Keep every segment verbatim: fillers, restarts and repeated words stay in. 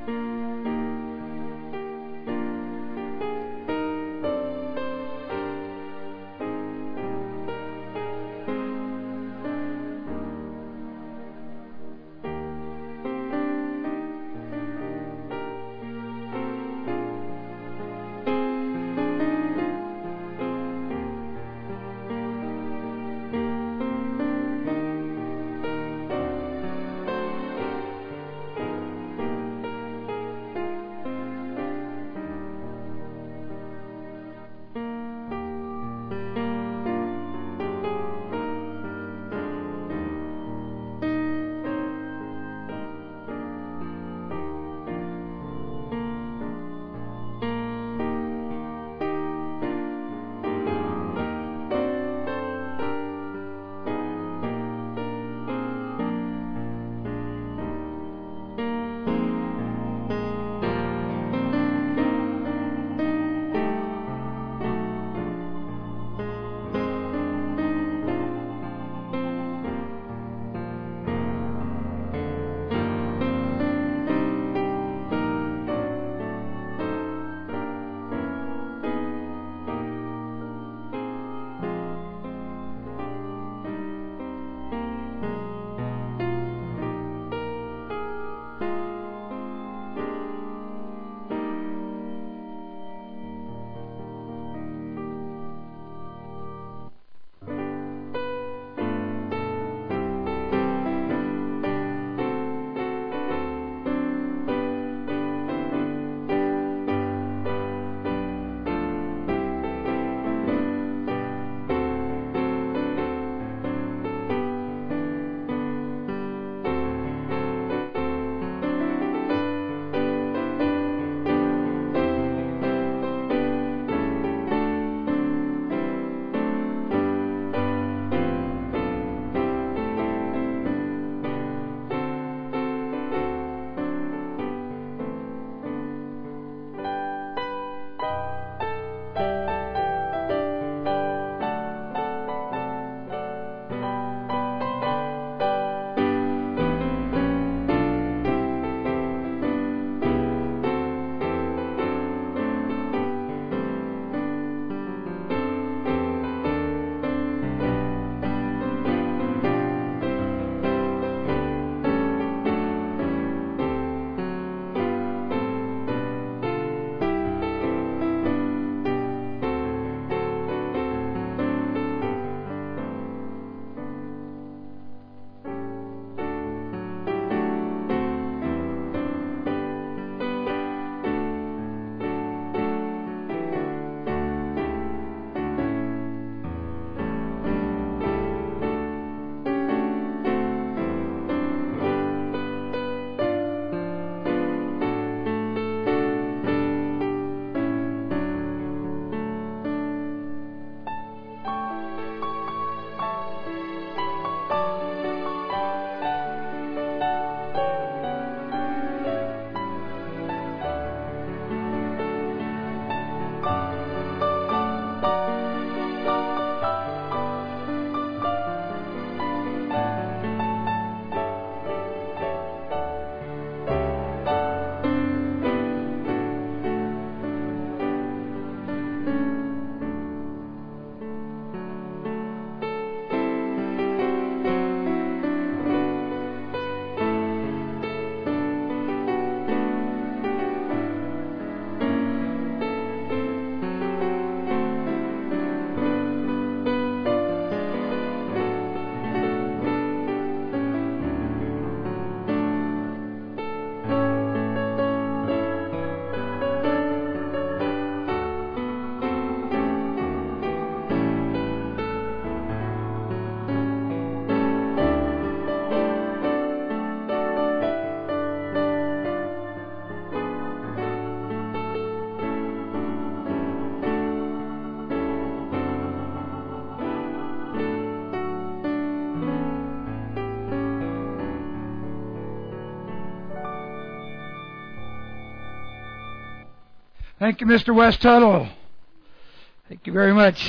Thank you, Mister West Tuttle. Thank you very much.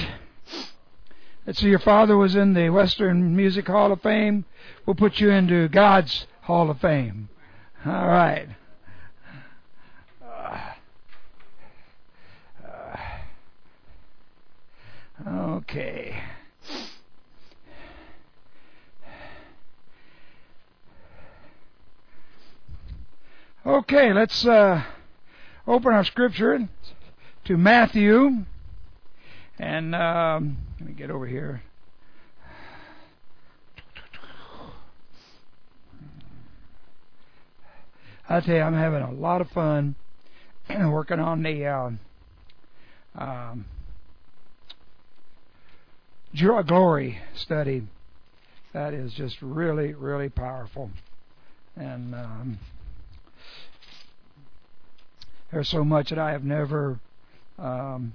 Let's see, your father was in the Western Music Hall of Fame. We'll put you into God's Hall of Fame. All right. Okay. Okay, let's uh, open our scripture to Matthew. And um, let me get over here. I tell you, I'm having a lot of fun working on the uh, um, glory study. That is just really, really powerful. And um, there's so much that I have never, um,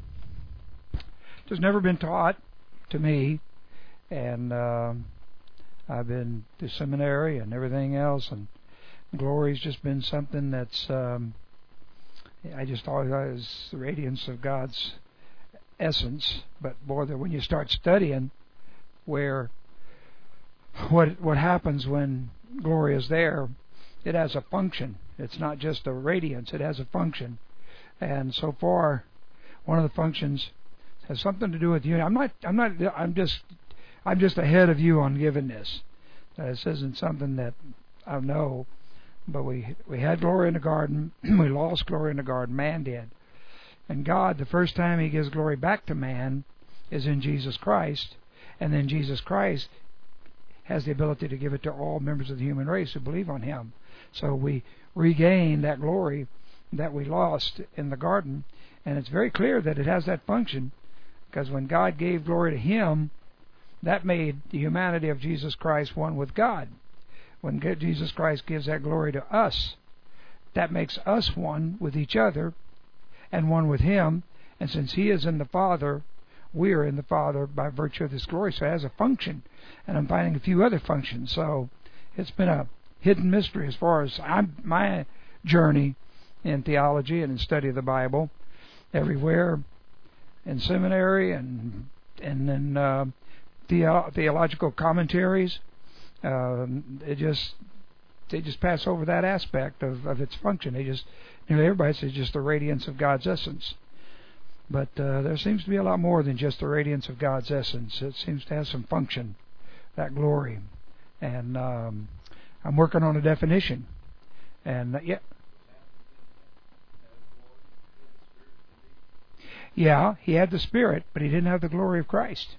just never been taught to me. And um, I've been to seminary and everything else, and glory's just been something that's, um, I just thought it was the radiance of God's essence. But boy, that when you start studying where what what happens when glory is there, it has a function. It's not just a radiance; it has a function. And so far, one of the functions has something to do with you. I'm not. I'm not. I'm just. I'm just ahead of you on giving this. Uh, this isn't something that I know. But we we had glory in the garden. We lost glory in the garden. Man did. And God, the first time He gives glory back to man is in Jesus Christ. And then Jesus Christ has the ability to give it to all members of the human race who believe on Him. So we regain that glory that we lost in the garden. And it's very clear that it has that function, because when God gave glory to Him, that made the humanity of Jesus Christ one with God. When Jesus Christ gives that glory to us, that makes us one with each other and one with Him. And since He is in the Father, we are in the Father by virtue of this glory. So it has a function. And I'm finding a few other functions. So it's been a hidden mystery as far as I'm, my journey in theology and in study of the Bible. Everywhere in seminary and, and in uh, theo- theological commentaries. Um, it just they just pass over that aspect of, of its function. They just, you know, everybody says just the radiance of God's essence, but uh, there seems to be a lot more than just the radiance of God's essence. It seems to have some function, that glory, and um, I'm working on a definition. And uh, yeah, yeah, He had the Spirit, but He didn't have the glory of Christ.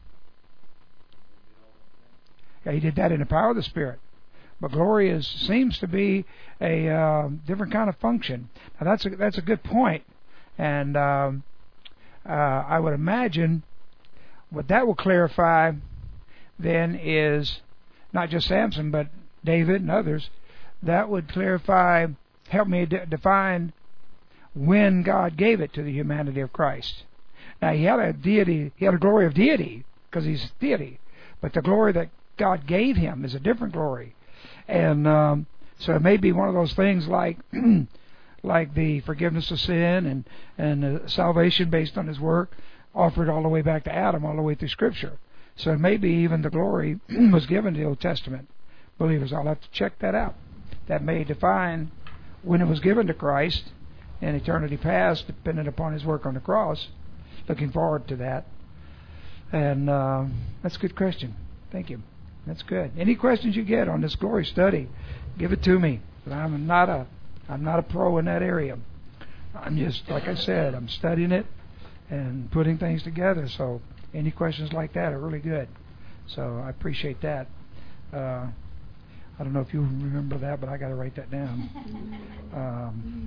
Yeah, He did that in the power of the Spirit. But glory is seems to be a uh, different kind of function. Now that's a, that's a good point, and um, uh, I would imagine what that will clarify then is not just Samson, but David and others. That would clarify, help me de- define when God gave it to the humanity of Christ. Now He had a deity, He had a glory of deity because He's deity, but the glory that God gave Him is a different glory. And um, so it may be one of those things like like the forgiveness of sin and, and uh, salvation based on His work offered all the way back to Adam, all the way through Scripture. So it may be even the glory was given to the Old Testament believers. I'll have to check that out. That may define when it was given to Christ in eternity past, depending upon His work on the cross. Looking forward to that. And uh, that's a good question. Thank you. That's good. Any questions you get on this glory study, give it to me. I'm not a, I'm not a pro in that area. I'm just, like I said, I'm studying it and putting things together. So any questions like that are really good. So I appreciate that. Uh, I don't know if you remember that, but I got to write that down. Um,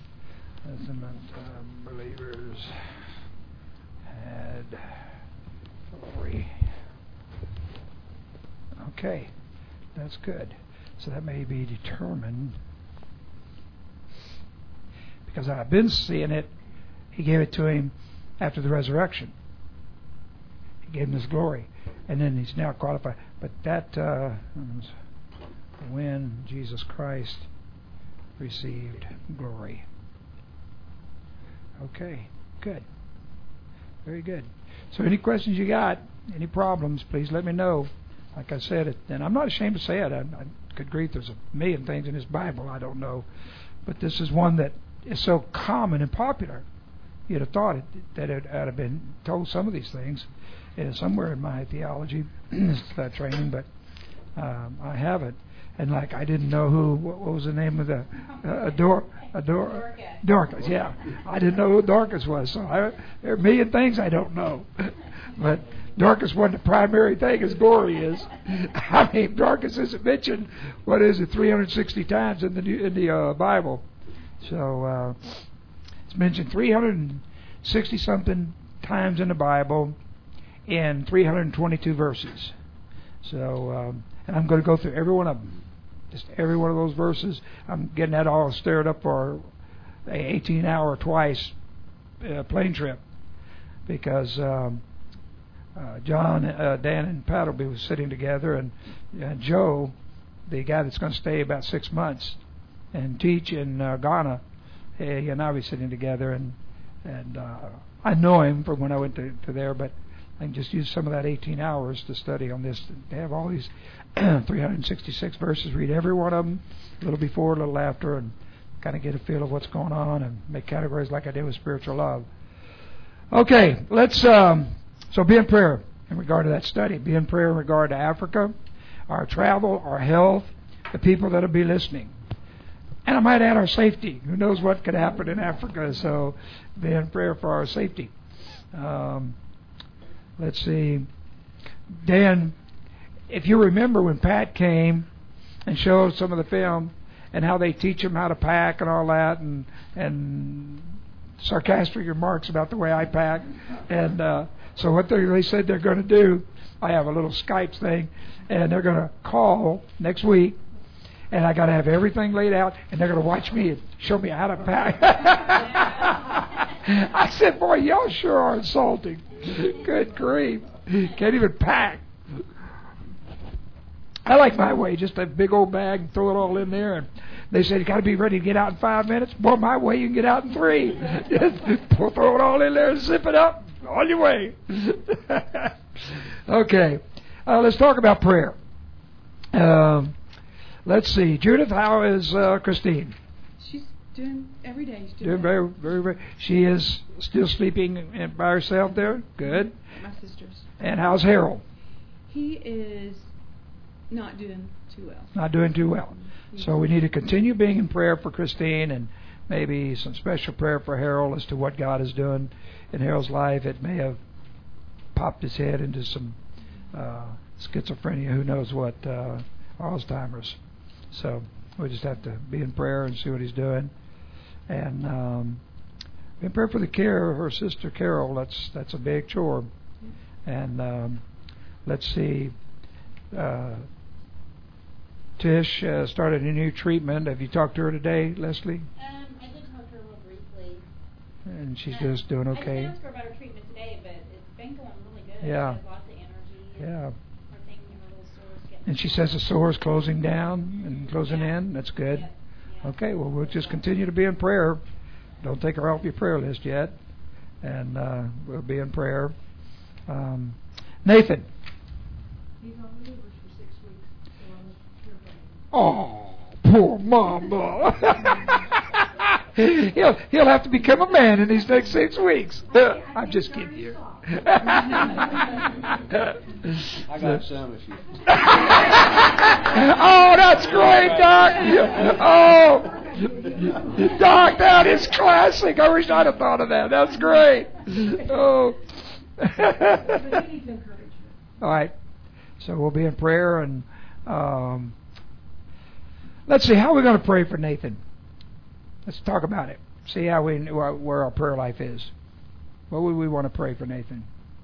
uh, believers had glory. Okay, that's good. So that may be determined, because I've been seeing it. He gave it to him after the resurrection. He gave him His glory, and then He's now qualified. But that uh, when Jesus Christ received glory. Okay, good, very good. So any questions you got, any problems, please let me know. Like I said, it, and I'm not ashamed to say it. I, I, good grief, there's a million things in this Bible I don't know, but this is one that is so common and popular you'd have thought it, that it I'd have been told some of these things uh, somewhere in my theology uh, training, but um, I haven't. And like I didn't know who, what, what was the name of the uh, Ador, Ador, Dorcas. Yeah, I didn't know who Dorcas was. So I, there are a million things I don't know, but Dorcas wasn't the primary thing as glory is. I mean, Dorcas isn't mentioned. What is it, three hundred sixty times in the in the uh, Bible? So uh, it's mentioned three hundred sixty something times in the Bible in three hundred twenty-two verses. So, um, and I'm going to go through every one of them. Just every one of those verses. I'm getting that all stirred up for a eighteen hour twice uh, plane trip, because um, uh, John, uh, Dan, and Pat will be sitting together, and, and Joe, the guy that's going to stay about six months and teach in uh, Ghana, he and I will be sitting together, and and uh, I know him from when I went to, to there, but I can just use some of that eighteen hours to study on this. They have all these three hundred sixty-six verses, read every one of them, a little before, a little after, and kind of get a feel of what's going on and make categories like I did with spiritual love. Okay, let's, um, so be in prayer in regard to that study. Be in prayer in regard to Africa, our travel, our health, the people that will be listening. And I might add our safety. Who knows what could happen in Africa, so be in prayer for our safety. Um, let's see. Dan, if you remember when Pat came and showed some of the film and how they teach them how to pack and all that, and and sarcastic remarks about the way I pack, and uh, so what they, they said they're going to do, I have a little Skype thing, and they're going to call next week, and I got to have everything laid out, and they're going to watch me and show me how to pack. I said, boy, y'all sure are insulting. Good grief. Can't even pack. I like my way, just a big old bag and throw it all in there. And they said, you got to be ready to get out in five minutes. Boy, my way, you can get out in three. Just throw it all in there and zip it up. On your way. Okay. Uh, let's talk about prayer. Um, let's see. Judith, how is uh, Christine? She's doing every day. She's doing, doing very, very, very. She is still sleeping by herself there? Good. My sister's. And how's Harold? He is not doing too well. Not doing too well. So we need to continue being in prayer for Christine, and maybe some special prayer for Harold as to what God is doing in Harold's life. It may have popped his head into some uh, schizophrenia, who knows what, uh, Alzheimer's. So we just have to be in prayer and see what he's doing. And um, be in prayer for the care of her sister Carol. That's that's a big chore. And um, let's see. Uh, Tish uh, started a new treatment. Have you talked to her today, Leslie? Um, I did talk to her real briefly. And she's um, just doing okay. I did ask her about her treatment today, but it's been going really good. Yeah. She has lots of energy. Yeah. Her thing, her little sore's getting And she says the sore is closing down and closing yeah. in. That's good. Yep. Yeah. Okay, well, we'll just continue to be in prayer. Don't take her off your prayer list yet. And uh, we'll be in prayer. Um, Nathan. He's on maneuvers for six weeks. So I'm here for him. Oh, poor mama. he'll he'll have to become a man in these next six weeks. Uh, I'm just kidding you. I got some if you. Oh, that's great, Doc. Oh, Doc, that is classic. I wish I'd have thought of that. That's great. Oh. But he needs encouragement. All right. So we'll be in prayer, and um, let's see, how are we going to pray for Nathan? Let's talk about it. See how we where our prayer life is. What would we want to pray for Nathan?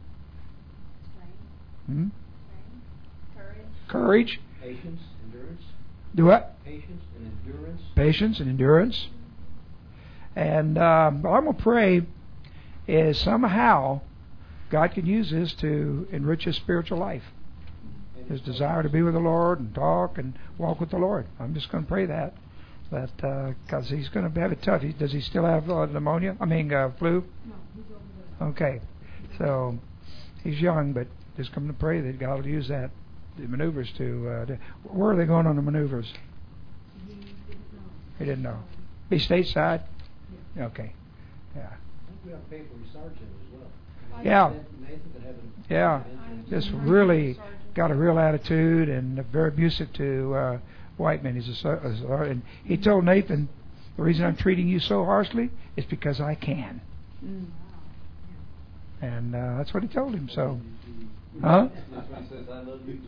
Hmm? Courage. Courage. Patience, endurance. Do what? Patience and endurance. Patience and endurance. And um, what I'm going to pray is somehow God can use this to enrich his spiritual life. His desire to be with the Lord and talk and walk with the Lord. I'm just going to pray that. That because uh, he's going to have it tough. He, does he still have uh, pneumonia? I mean, uh, flu? No, he's over there. Okay. So he's young, but just come to pray that God will use that, the maneuvers to, uh, to... Where are they going on the maneuvers? He didn't know. He didn't know. Be stateside? Yeah. Okay. Yeah. We have to pay for research in it as well. Yeah. Nathan could have an- Yeah. Just really got a real attitude and very abusive to uh, white men. He's a, so- a, so- and he told Nathan, the reason I'm treating you so harshly is because I can. Mm. And uh, that's what he told him. So, huh? That's why he says, I love you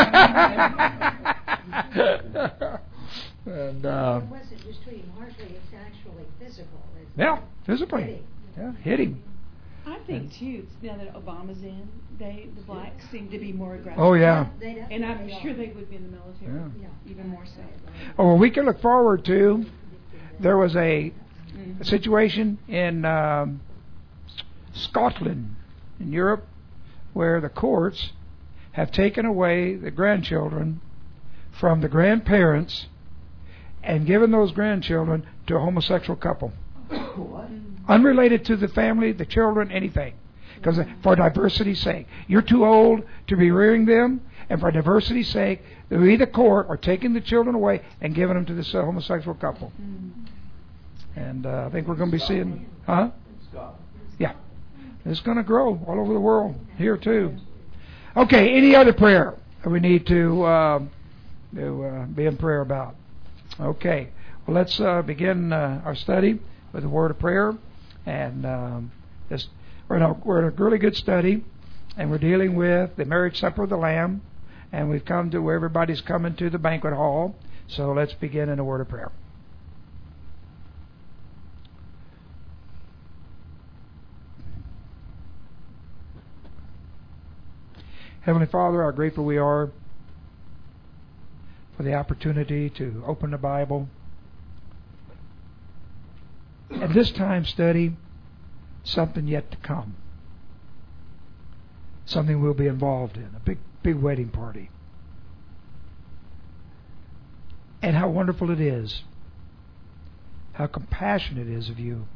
too. and uh, It wasn't just treating harshly, it's actually physical. It's yeah, physically, hitting. yeah, hit him. I think too. Now that Obama's in, they the blacks seem to be more aggressive. Oh yeah. They definitely And I'm are. sure they would be in the military, Yeah. Yeah. even more so. Oh, well, we can look forward to. There was a Mm. a situation in um, Scotland, in Europe, where the courts have taken away the grandchildren from the grandparents and given those grandchildren to a homosexual couple. What? Unrelated to the family, the children, anything. Because for diversity's sake. You're too old to be rearing them, and for diversity's sake, we, the court, are taking the children away and giving them to this uh, homosexual couple. Mm. And uh, I think we're going to be seeing... Huh? In Scotland. Yeah. It's going to grow all over the world. Here, too. Okay, any other prayer that we need to, uh, to uh, be in prayer about? Okay. Well, let's uh, begin uh, our study with a word of prayer. And um, this, we're, in a, we're in a really good study, and we're dealing with the marriage supper of the Lamb, and we've come to where everybody's coming to the banquet hall. So let's begin in a word of prayer. Heavenly Father, how grateful we are for the opportunity to open the Bible. At this time, study something yet to come. Something we'll be involved in. A big, big wedding party. And how wonderful it is. How compassionate it is of you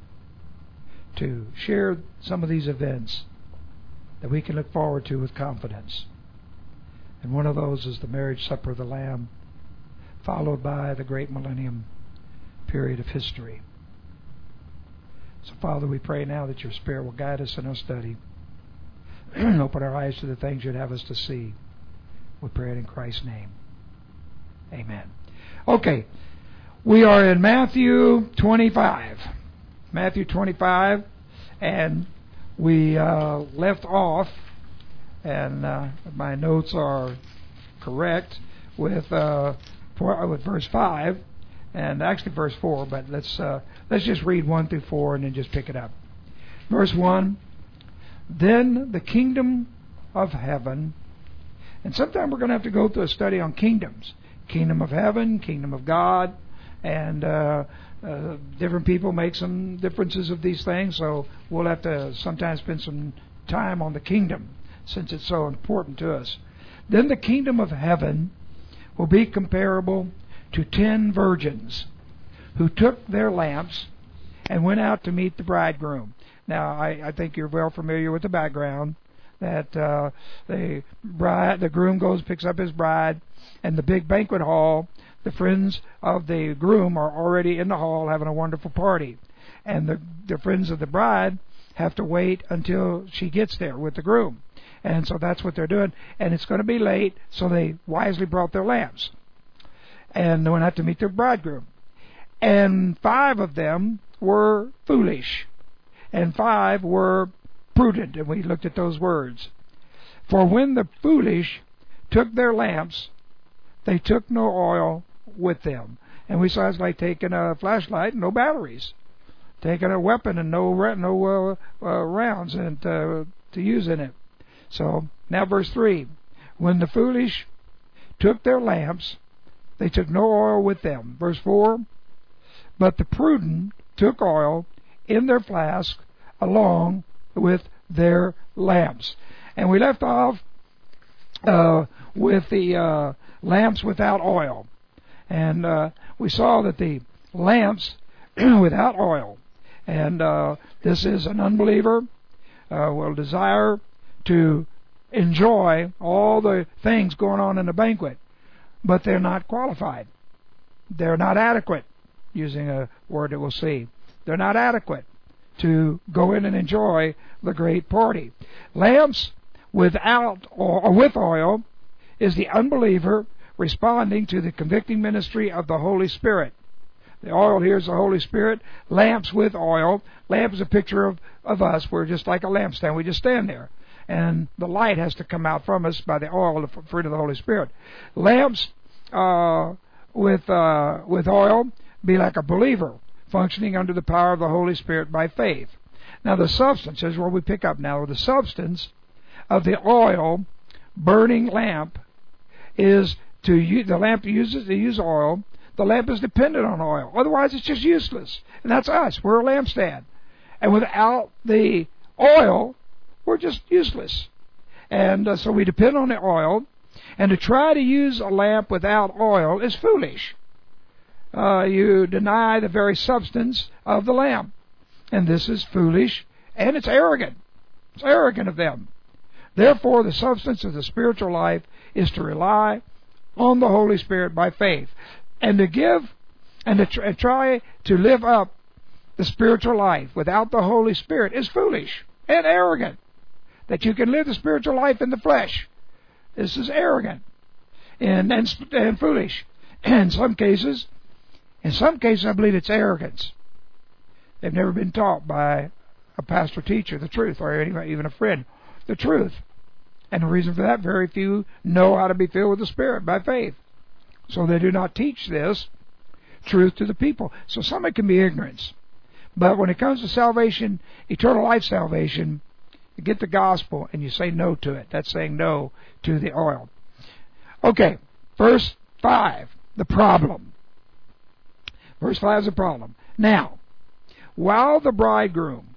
to share some of these events that we can look forward to with confidence. And one of those is the marriage supper of the Lamb, followed by the great millennium period of history. So, Father, we pray now that your Spirit will guide us in our study and open our eyes to the things you'd have us to see. We pray it in Christ's name. Amen. Okay, we are in Matthew twenty-five. Matthew twenty-five, and we uh, left off, and uh, my notes are correct, with uh, four, with verse five, and actually verse four. But let's uh, let's just read one through four, and then just pick it up. Verse one. Then the kingdom of heaven, and sometime we're going to have to go through a study on kingdoms, kingdom of heaven, kingdom of God, and uh, uh, different people make some differences of these things, so we'll have to sometimes spend some time on the kingdom since it's so important to us. Then the kingdom of heaven will be comparable to ten virgins who took their lamps and went out to meet the bridegroom. Now, I, I think you're well familiar with the background, that uh, the bride, the groom goes, picks up his bride, and the big banquet hall, the friends of the groom are already in the hall having a wonderful party. And the, the friends of the bride have to wait until she gets there with the groom. And so that's what they're doing. And it's going to be late, so they wisely brought their lamps. And they went out to meet their bridegroom. And five of them were foolish, and five were prudent. And we looked at those words. For when the foolish took their lamps, they took no oil with them. And we saw it's like taking a flashlight and no batteries, taking a weapon and no no uh, uh, rounds and uh, to use in it. So now verse three. When the foolish took their lamps, they took no oil with them. Verse four. But the prudent took oil in their flask along with their lamps. And we left off uh, with the uh, lamps without oil. And uh, we saw that the lamps without oil, and uh, this is an unbeliever uh, will desire to enjoy all the things going on in the banquet, but they're not qualified. They're not adequate, using a word that we'll see. They're not adequate to go in and enjoy the great party. Lamps without or with oil is the unbeliever responding to the convicting ministry of the Holy Spirit. The oil here is the Holy Spirit. Lamps with oil. Lamp is a picture of, of us. We're just like a lampstand. We just stand there. And the light has to come out from us by the oil, the fruit of the Holy Spirit. Lamps uh, with uh, with oil be like a believer functioning under the power of the Holy Spirit by faith. Now the substance is where we pick up now. The substance of the oil burning lamp is to use, the lamp uses to use oil. The lamp is dependent on oil. Otherwise, it's just useless. And that's us. We're a lampstand. And without the oil, we're just useless. And uh, so we depend on the oil. And to try to use a lamp without oil is foolish. Uh, you deny the very substance of the lamp. And this is foolish, and it's arrogant. It's arrogant of them. Therefore, the substance of the spiritual life is to rely on the Holy Spirit by faith. And to give and to tr- and try to live up the spiritual life without the Holy Spirit is foolish and arrogant. That you can live the spiritual life in the flesh. This is arrogant and, and, and foolish. In some cases, in some cases, I believe it's arrogance. They've never been taught by a pastor teacher the truth, or even a friend the truth. And the reason for that, very few know how to be filled with the Spirit by faith. So they do not teach this truth to the people. So some of it can be ignorance. But when it comes to salvation, eternal life salvation, you get the gospel and you say no to it. That's saying no to the oil. Okay, verse five, the problem. Verse five is the problem. Now, while the bridegroom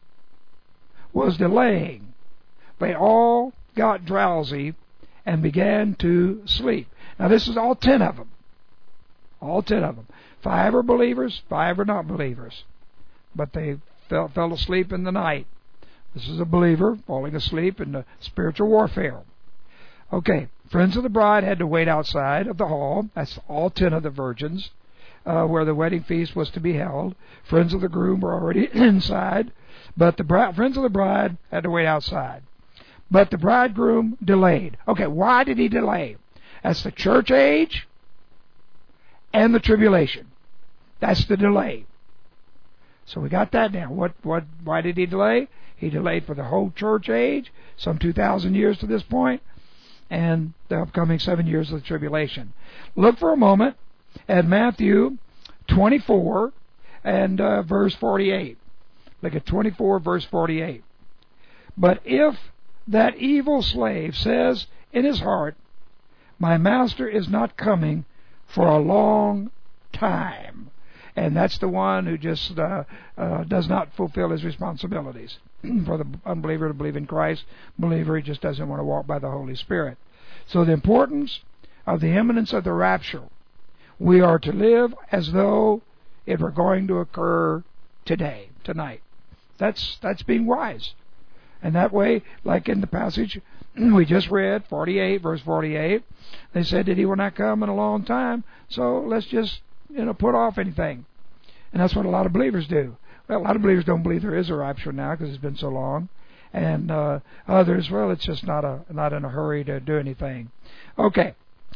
was delaying, they all got drowsy and began to sleep. Now this is all ten of them. All ten of them. Five are believers, five are not believers. But they fell, fell asleep in the night. This is a believer falling asleep in the spiritual warfare. Okay, friends of the bride had to wait outside of the hall. That's all ten of the virgins, uh, where the wedding feast was to be held. Friends of the groom were already inside, but the bride, friends of the bride had to wait outside. But the bridegroom delayed. Okay, why did he delay? That's the church age and the tribulation. That's the delay. So we got that down. What? What? Why did he delay? He delayed for the whole church age, some two thousand years to this point, and the upcoming seven years of the tribulation. Look for a moment at Matthew twenty-four and uh, verse forty-eight. Look at twenty-four, verse forty-eight. But if that evil slave says in his heart, my master is not coming for a long time. And that's the one who just uh, uh, does not fulfill his responsibilities. For the unbeliever to believe in Christ, believer, he just doesn't want to walk by the Holy Spirit. So the importance of the imminence of the rapture. We are to live as though it were going to occur today, tonight. That's that's being wise. And that way, like in the passage we just read, forty-eight, verse forty-eight, they said that he will not come in a long time, so let's just, you know, put off anything. And that's what a lot of believers do. Well, a lot of believers don't believe there is a rapture now because it's been so long. And uh, others, well, it's just not a not in a hurry to do anything. Okay,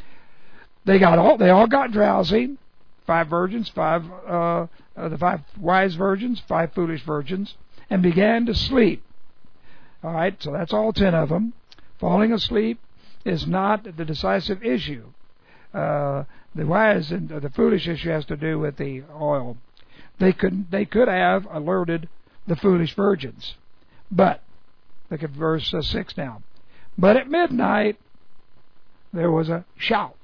they got all they all got drowsy. Five virgins, five uh, uh, the five wise virgins, five foolish virgins, and began to sleep. All right, so that's all ten of them. Falling asleep is not the decisive issue. Uh, the wise and uh, the foolish issue has to do with the oil. They could they could have alerted the foolish virgins, but look at verse uh, six now. But at midnight there was a shout.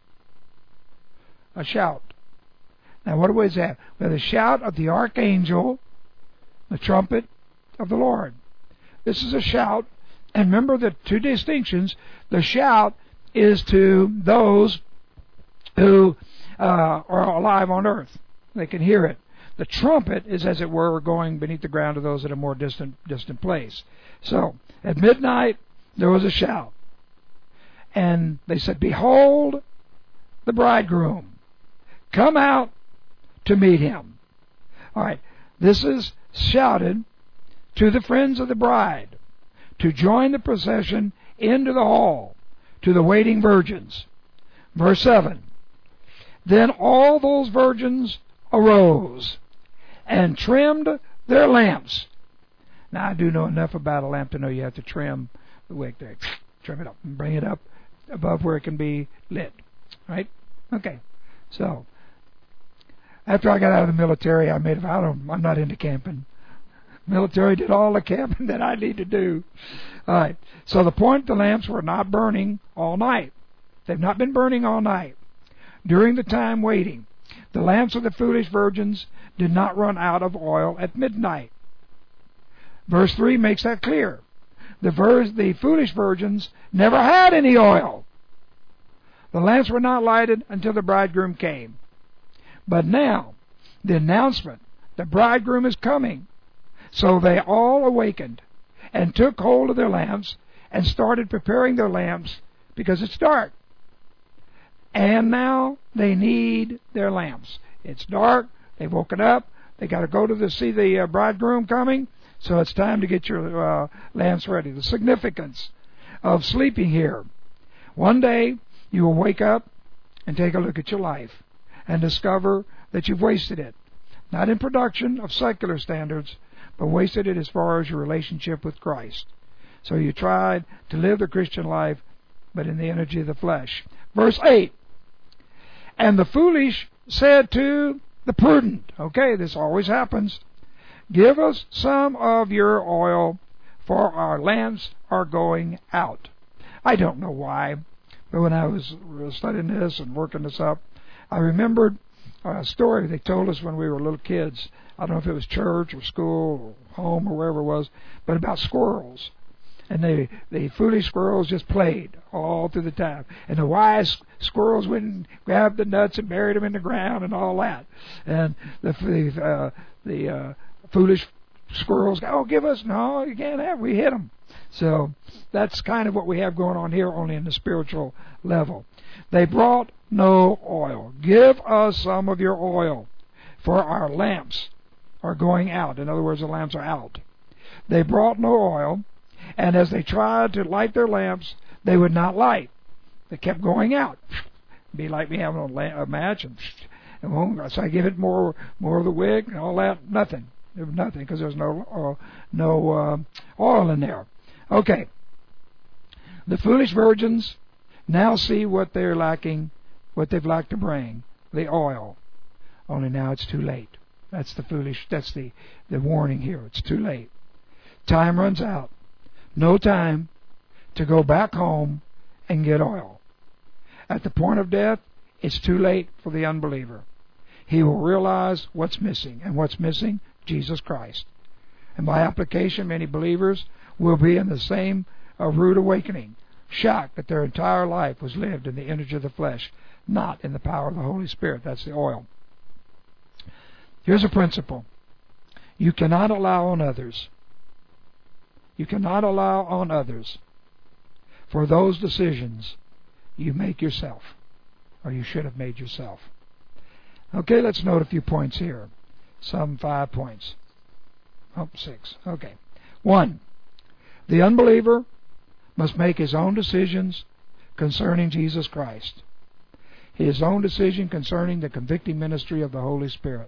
A shout. Now what was that? Well, the shout of the archangel, the trumpet of the Lord. This is a shout, and remember the two distinctions. The shout is to those who uh, are alive on earth. They can hear it. The trumpet is, as it were, going beneath the ground to those at a more distant distant place. So, at midnight, there was a shout. And they said, behold, the bridegroom. Come out to meet him. All right, this is shouted to the friends of the bride to join the procession into the hall to the waiting virgins. Verse seven. Then all those virgins arose and trimmed their lamps. Now, I do know enough about a lamp to know you have to trim the wick there. Trim it up and bring it up above where it can be lit. Right? Okay. So, after I got out of the military, I made a vow. I'm not into camping. Military did all the camping that I need to do. All right. So the point, the lamps were not burning all night. They've not been burning all night. During the time waiting, the lamps of the foolish virgins did not run out of oil at midnight. Verse three makes that clear. The, ver- the foolish virgins never had any oil. The lamps were not lighted until the bridegroom came. But now, the announcement, the bridegroom is coming. So they all awakened and took hold of their lamps and started preparing their lamps because it's dark. And now they need their lamps. It's dark. They've woken up. They got to go to the, see the uh, bridegroom coming. So it's time to get your uh, lamps ready. The significance of sleeping here. One day you will wake up and take a look at your life and discover that you've wasted it. Not in production of secular standards, but wasted it as far as your relationship with Christ. So you tried to live the Christian life, but in the energy of the flesh. Verse eight. And the foolish said to the prudent, okay, this always happens, give us some of your oil, for our lamps are going out. I don't know why, but when I was studying this and working this up, I remembered a story they told us when we were little kids. I don't know if it was church or school or home or wherever it was, but about squirrels. And they, the foolish squirrels just played all through the time. And the wise squirrels went and grabbed the nuts and buried them in the ground and all that. And the the, uh, the uh, foolish squirrels go, oh, give us, no, you can't have, we hit them. So that's kind of what we have going on here, only in the spiritual level. They brought no oil. Give us some of your oil, for our lamps are going out. In other words, the lamps are out. They brought no oil, and as they tried to light their lamps, they would not light. They kept going out. It'd be like me having a, la- a match, and, and so I give it more more of the wick and all that. Nothing. There was nothing because there's no uh, no uh, oil in there. Okay. The foolish virgins now see what they're lacking, what they've lacked to bring, the oil. Only now it's too late. That's the foolish, that's the, the warning here. It's too late. Time runs out. No time to go back home and get oil. At the point of death, it's too late for the unbeliever. He will realize what's missing. And what's missing? Jesus Christ. And by application, many believers will be in the same uh, rude awakening, shocked that their entire life was lived in the energy of the flesh, not in the power of the Holy Spirit. That's the oil. Here's a principle. You cannot allow on others. You cannot allow on others for those decisions you make yourself, or you should have made yourself. Okay, let's note a few points here. Some five points. Oh, six. Okay. One, the unbeliever must make his own decisions concerning Jesus Christ. His own decision concerning the convicting ministry of the Holy Spirit.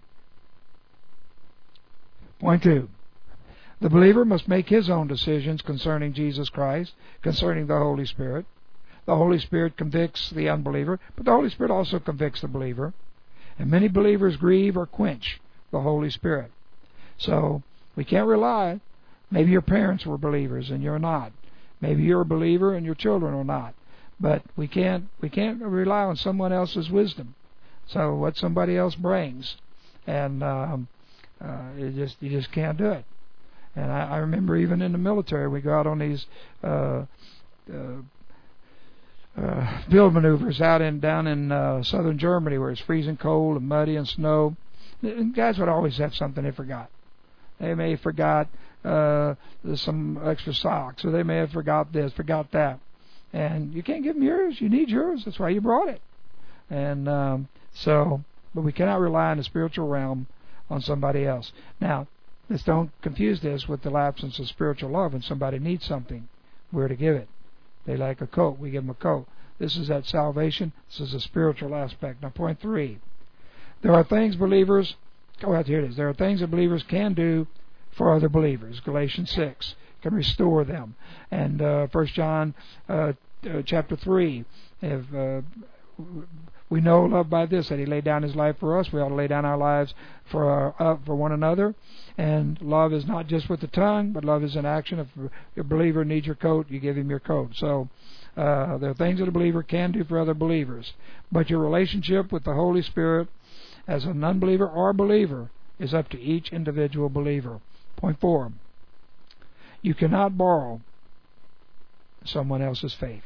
Point two, the believer must make his own decisions concerning Jesus Christ, concerning the Holy Spirit. The Holy Spirit convicts the unbeliever, but the Holy Spirit also convicts the believer. And many believers grieve or quench the Holy Spirit. So we can't rely. Maybe your parents were believers and you're not. Maybe you're a believer and your children are not. But we can't we can't rely on someone else's wisdom. So what somebody else brings, and um, uh, you just you just can't do it. And I, I remember even in the military, we go out on these uh, uh, uh, field maneuvers out in down in uh, southern Germany, where it's freezing cold and muddy and snow. And guys would always have something they forgot. They may have forgot uh, some extra socks, or they may have forgot this, forgot that. And you can't give them yours. You need yours. That's why you brought it. And um, so, but we cannot rely in the spiritual realm on somebody else. Now, Let's don't confuse this with the absence of spiritual love. When somebody needs something, we're to give it. They like a coat, we give them a coat. This is that salvation. This is a spiritual aspect. Now, point three. There are things believers, go out here it is. There are things that believers can do for other believers. Galatians six can restore them. And uh, First John uh, uh, chapter three, if, uh, we know love by this, that He laid down His life for us. We ought to lay down our lives for our, uh, for one another. And love is not just with the tongue, but love is in action. If your believer needs your coat, you give him your coat. So uh, there are things that a believer can do for other believers. But your relationship with the Holy Spirit as an unbeliever or believer is up to each individual believer. Point four. You cannot borrow someone else's faith.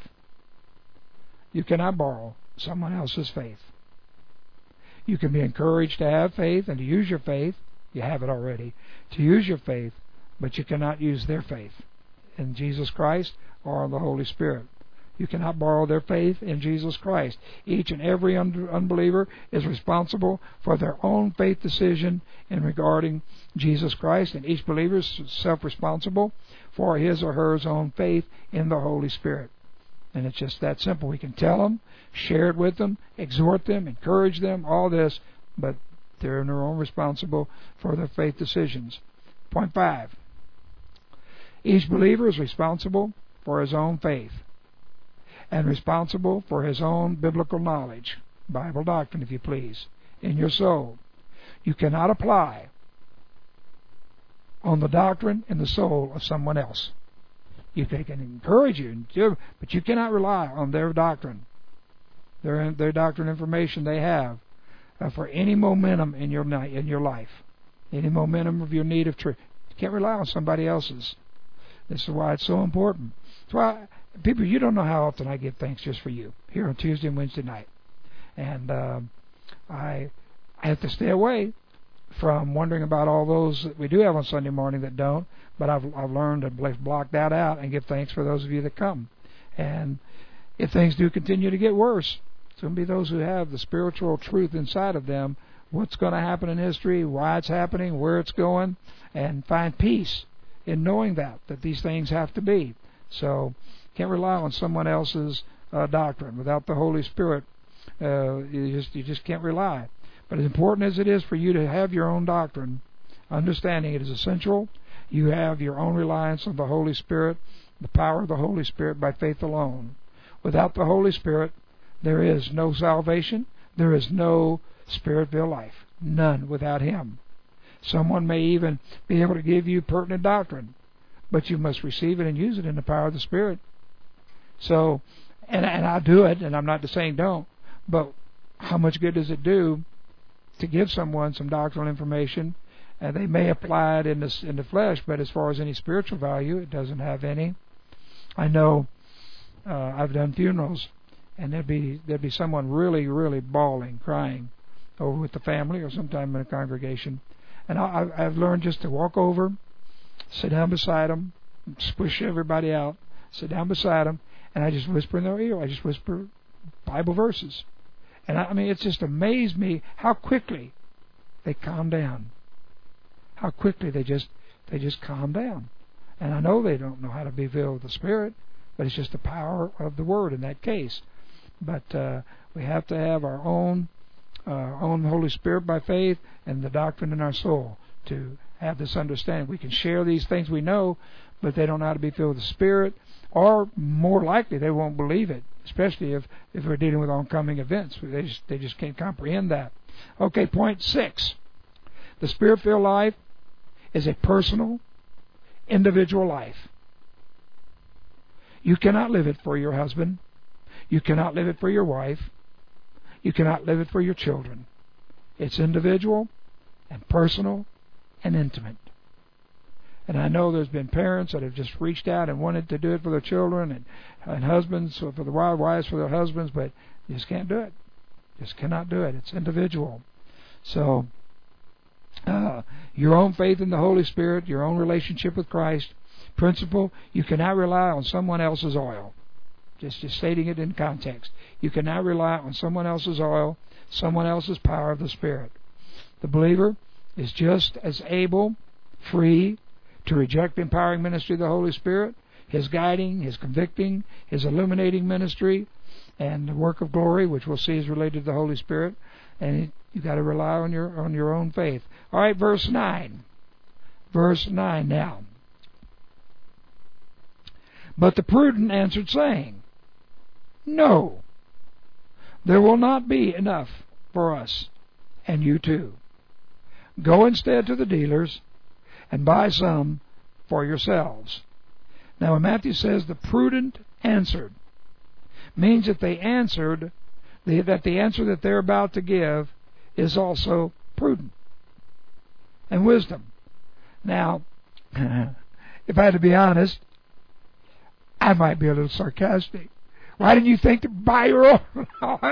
You cannot borrow someone else's faith. You can be encouraged to have faith and to use your faith. You have it already. To use your faith, but you cannot use their faith in Jesus Christ or in the Holy Spirit. You cannot borrow their faith in Jesus Christ. Each and every un- unbeliever is responsible for their own faith decision in regarding Jesus Christ, and each believer is self-responsible for his or her own faith in the Holy Spirit. And it's just that simple. We can tell them, share it with them, exhort them, encourage them, all this, but they're in their own responsible for their faith decisions. Point five. Each believer is responsible for his own faith and responsible for his own biblical knowledge, Bible doctrine, if you please, in your soul. You cannot apply on the doctrine in the soul of someone else. You they can encourage you, but you cannot rely on their doctrine, their their doctrine information they have uh, for any momentum in your in your life, any momentum of your need of truth. You can't rely on somebody else's. This is why it's so important. That's why, people, you don't know how often I give thanks just for you here on Tuesday and Wednesday night, and um, I I have to stay away from wondering about all those that we do have on Sunday morning that don't. But I've I've learned to block that out and give thanks for those of you that come. And if things do continue to get worse, it's going to be those who have the spiritual truth inside of them, what's going to happen in history, why it's happening, where it's going, and find peace in knowing that, that these things have to be. So can't rely on someone else's uh, doctrine. Without the Holy Spirit, uh, you just you just can't rely. But as important as it is for you to have your own doctrine, understanding it is essential. You have your own reliance on the Holy Spirit, the power of the Holy Spirit by faith alone. Without the Holy Spirit, there is no salvation. There is no Spirit-filled life. None without Him. Someone may even be able to give you pertinent doctrine, but you must receive it and use it in the power of the Spirit. So, and, and I do it, and I'm not saying don't, but how much good does it do to give someone some doctrinal information? And they may apply it in the, in the flesh, but as far as any spiritual value, it doesn't have any. I know uh, I've done funerals, and there'd be there'd be someone really, really bawling, crying over with the family or sometime in a congregation. And I, I've learned just to walk over, sit down beside them, squish everybody out, sit down beside them, and I just whisper in their ear. I just whisper Bible verses. And I, I mean, it's just amazed me how quickly they calm down. How quickly they just they just calm down. And I know they don't know how to be filled with the Spirit, but it's just the power of the Word in that case. But uh, we have to have our own uh, own Holy Spirit by faith and the doctrine in our soul to have this understanding. We can share these things we know, but they don't know how to be filled with the Spirit, or more likely they won't believe it, especially if, if we're dealing with oncoming events. They just, they just can't comprehend that. Okay, point six. The Spirit-filled life is a personal, individual life. You cannot live it for your husband. You cannot live it for your wife. You cannot live it for your children. It's individual and personal and intimate. And I know there's been parents that have just reached out and wanted to do it for their children, and, and husbands for the wives for their husbands, but you just can't do it. Just cannot do it. It's individual. So, Uh, your own faith in the Holy Spirit, your own relationship with Christ, principle, you cannot rely on someone else's oil. Just, just stating it in context. You cannot rely on someone else's oil, someone else's power of the Spirit. The believer is just as able free to reject the empowering ministry of the Holy Spirit, His guiding, His convicting, His illuminating ministry, and the work of glory, which we'll see is related to the Holy Spirit. And you've got to rely on your on your own faith. All right, verse nine. Verse nine now. But the prudent answered, saying, No, there will not be enough for us and you too. Go instead to the dealers and buy some for yourselves. Now when Matthew says the prudent answered, means that they answered, that the answer that they're about to give is also prudent and wisdom. Now, if I had to be honest, I might be a little sarcastic. Why didn't you think to buy your own?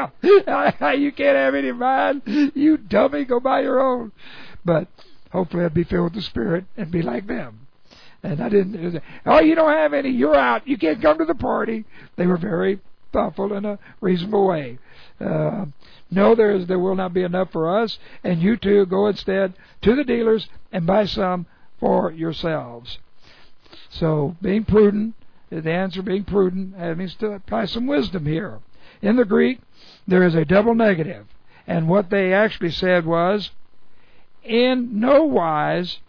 You can't have any of mine. You dummy, go buy your own. But hopefully I'd be filled with the Spirit and be like them. And I didn't, oh, you don't have any, you're out, you can't come to the party. They were very thoughtful in a reasonable way. Uh, no, there is, there will not be enough for us, and you too go instead to the dealers and buy some for yourselves. So, being prudent, the answer being prudent, that means to apply some wisdom here. In the Greek, there is a double negative, and what they actually said was, in no wise,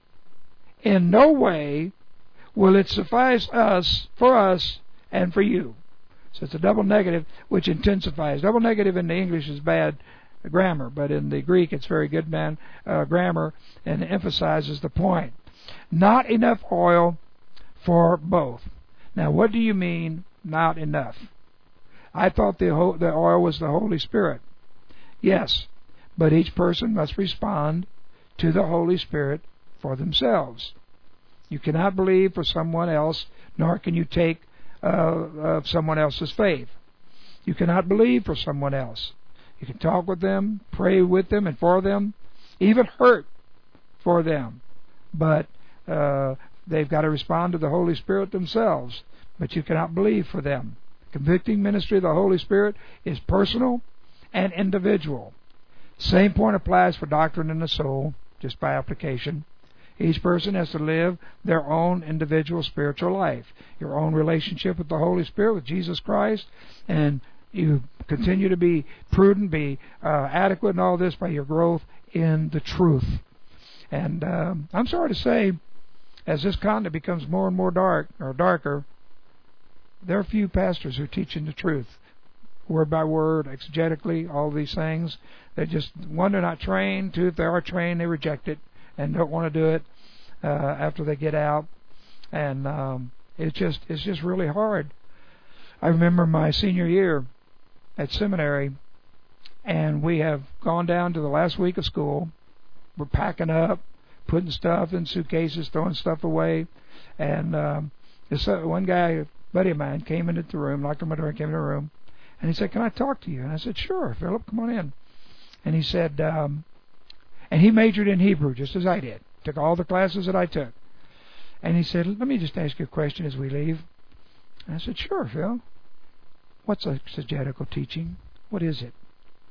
in no way will it suffice us, for us, and for you. So it's a double negative which intensifies. Double negative in the English is bad grammar, but in the Greek it's very good man uh, grammar and emphasizes the point. Not enough oil for both. Now what do you mean not enough? I thought the, ho- the oil was the Holy Spirit. Yes, but each person must respond to the Holy Spirit for themselves. You cannot believe for someone else, nor can you take uh, of someone else's faith. You cannot believe for someone else. You can talk with them, pray with them and for them, even hurt for them. But uh, they've got to respond to the Holy Spirit themselves. But you cannot believe for them. Convicting ministry of the Holy Spirit is personal and individual. Same point applies for doctrine in the soul, just by application. Each person has to live their own individual spiritual life, your own relationship with the Holy Spirit, with Jesus Christ, and you continue to be prudent, be uh, adequate in all this by your growth in the truth. And um, I'm sorry to say, as this continent becomes more and more dark or darker, there are few pastors who are teaching the truth, word by word, exegetically, all these things. They just, one, they're not trained. Two, if they are trained, they reject it and don't want to do it uh, after they get out. And um, it's just it's just really hard. I remember my senior year at seminary, and we have gone down to the last week of school. We're packing up, putting stuff in suitcases, throwing stuff away. And um, this uh, one guy, a buddy of mine, came into the room, knocked on my door, came in the room, and he said, "Can I talk to you?" And I said, "Sure, Philip, come on in." And he said, um, and he majored in Hebrew just as I did, took all the classes that I took. And he said, "Let me just ask you a question as we leave." And I said, "Sure, Phil. What's exegetical teaching? What is it?"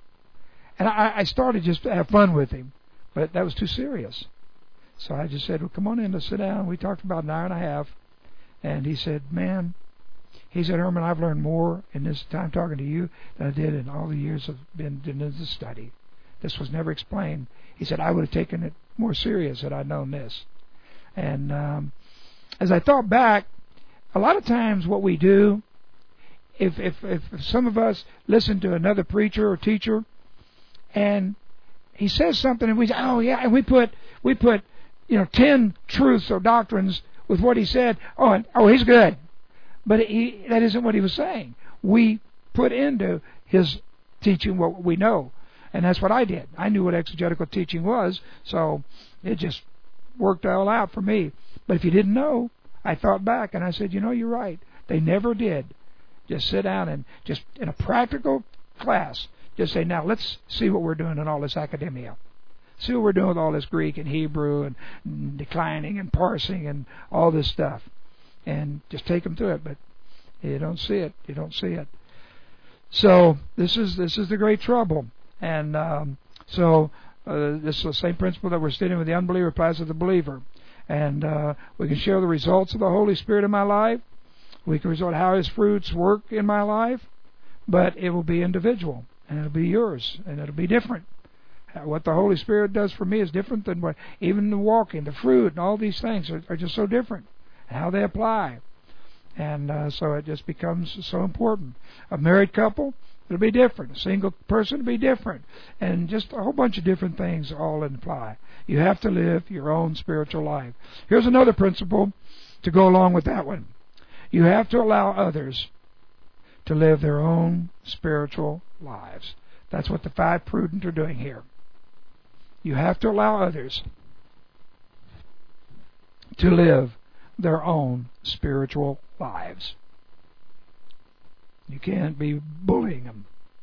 And I, I started just to have fun with him, but that was too serious. So I just said, "Well, come on in, let's sit down." We talked about an hour and a half. And he said, "Man," he said, "Herman, I've learned more in this time talking to you than I did in all the years I've been in this study. This was never explained." He said, "I would have taken it more serious had I known this." And um, as I thought back, a lot of times what we do, if, if, if some of us listen to another preacher or teacher, and he says something, and we say, "Oh yeah," and we put we put you know ten truths or doctrines with what he said. Oh, and, oh, he's good. But he, that isn't what he was saying. We put into his teaching what we know. And that's what I did. I knew what exegetical teaching was, so it just worked all out for me. But if you didn't know, I thought back and I said, you know, you're right. They never did just sit down and just in a practical class, just say, now let's see what we're doing in all this academia. See what we're doing with all this Greek and Hebrew and declining and parsing and all this stuff. And just take them through it. But you don't see it. You don't see it. So this is this is the great trouble. And um, so uh, this is the same principle that we're studying with the unbeliever applies to the believer. And uh, we can share the results of the Holy Spirit in my life. We can resort how His fruits work in my life. But it will be individual, and it'll be yours, and it'll be different. What the Holy Spirit does for me is different than what, even the walking, the fruit, and all these things are, are just so different, and how they apply. And uh, so it just becomes so important. A married couple, it'll be different. A single person, it'll be different. And just a whole bunch of different things all apply. You have to live your own spiritual life. Here's another principle to go along with that one. You have to allow others to live their own spiritual lives. That's what the five prudent are doing here. You have to allow others to live their own spiritual lives. You can't be bullying them.